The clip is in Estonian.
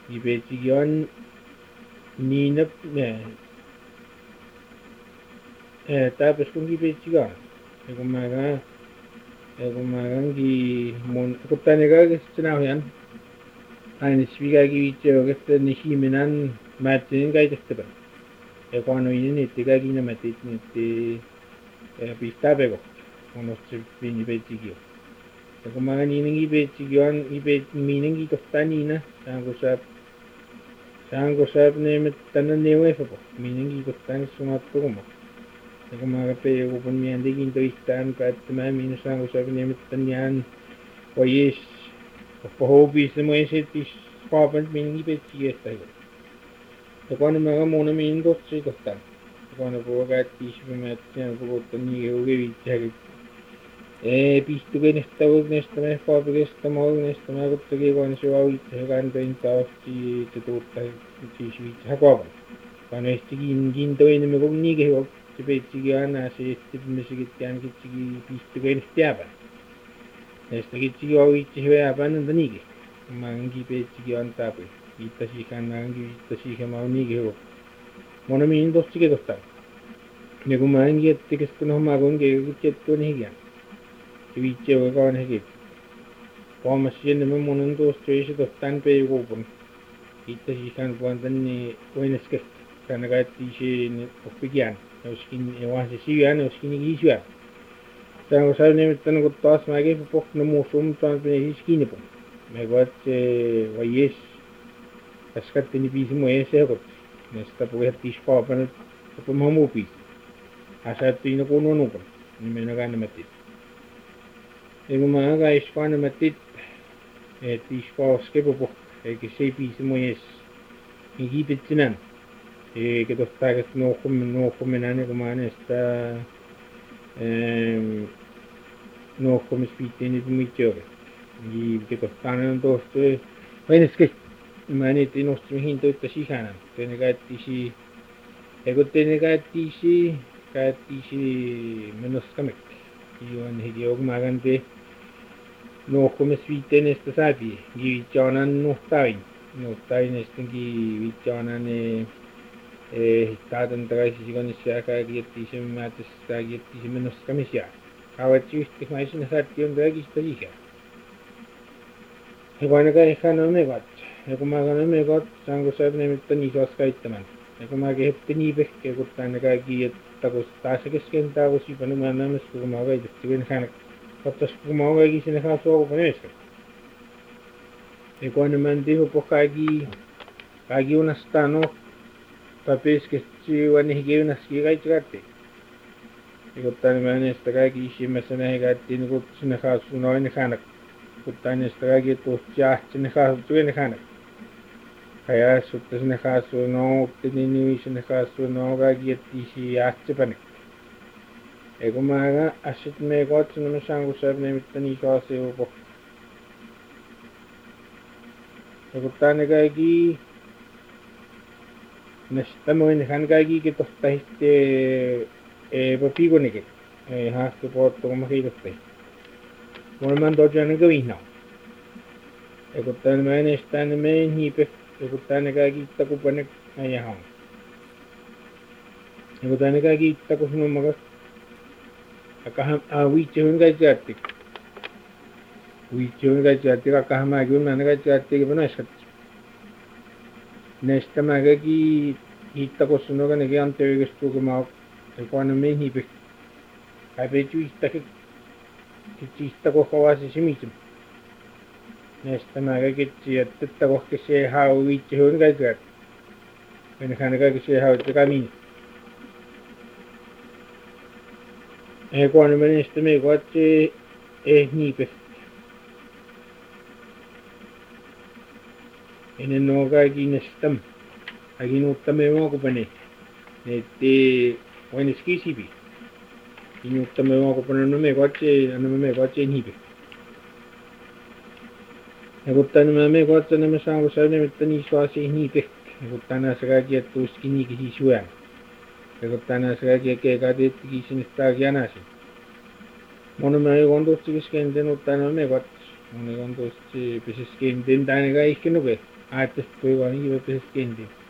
Ibetigion ninap tapos kung ibetigion kumagan gi mon kutaniga gestinahuyan aini spiga gi vicho gesta ni himinan matin ga gesta quando ini tiga gi na matit ni pistapego uno vini betigio kumagan ini ibetigion miningi kostanina sangusap nemet tanan newefa miningi kostan sumattumo kumaga pe upun miandi ginto istan patma minus sangusap nemet tanyan oyes pohobis mo esetis papan miningi betigio stago kuando maga mona min gotsi kostan kuando pogati shimatyan pogotani ugevi chagit pistugen nesta paapigesta magnesta magottage kuando suavit kan pentavasti tututta sisvit hakovan kuando ginto enemme kognige hok tipetsigi se tipmesigit kan kitsigi pistugen stiapan nesta kitsigi ovit hiapan ndanige mangi petsigi antape itasikan mangi itasikan magnige hok mona min dostige dostan nego mangi ettikeskuno magonge kittettuani higan viitsiä kaun hekit huomasin ne monen tuosta se tostan peukupun itse sikan kuantanni oineske kana kaatti se oppikian joskin evasi sian joskin isuan tang sa ne tan ko tas mage pok no musum tan pe hiskin po me got vayes askat ni pisi mo ese ko nesta po hati spapan po mamu pi asa tino ko no no ko ni me na gan mati Kumaga ispan matit ispas kepo ke sepis moes igipitsinan que tostagas no comenane kumane esta no comes piteni muichore y que tostanan dos bueno es que mane tinos hinto tasihana tenegati si ego tenegati si menos kamek yon higiog magante no come sviten esta sapi givichanan nuhtain estingi vichanan taatan tagasi sigon siaka gitti semmates gitti menos kamisia kawachi istimaisin sartion dagi staliga hevanaga ehana megat ekumaga megat sango sabne mittani soskaittaman ekumaga hepteni bekke kuttanaga giet tagus taasakesken tagusi panumannames kumaga ittigen hanak Ottas kumaga gi sine ha so ko neska kuando mandiho po kagi unastano papes que si wani hige unaski gai chate kutan manes tagagi shimesana higati ni gut sine ha suno ni hanak kutan stagi to cha sine ha tuene hanak kaya sutta sine ha suno tinini sine ha suno gagi tisi achpanik Kumaga asit me got no sangu sab ne mitani kase upo kutane gagi nestamo en han gagi que tostaiste papigo neke has que pot como que toste morman do jane gavina kutane me nestan me hipe kutane gagi takupane ayahan kutane gagi takusno magas akaham wichun ga jati akaham agun managa jati bana shat nesta magagi hitta kosuno ga nege ante vegestu ma economy hibe abeju itta ko hawasi simitim nesta magagi titta ko ke se ha wichun ga jati ben khanaga ke se ha tikamin Kuando me neste me guache nipe en el no gagi nestam agi no tame mo ko pane nete when skisi bi inu tame mo ko pane no me guache nipe guttan me guache me sango sane metani swasi nipe guttana sagagi tu skini ki suan Gutana sagagi ke gadet ki sinista gyanasi mono me gondos ti skenden utana me got mono gondos ti pisisken den dane ga ikino be artist või ka mingi võib-olla kendi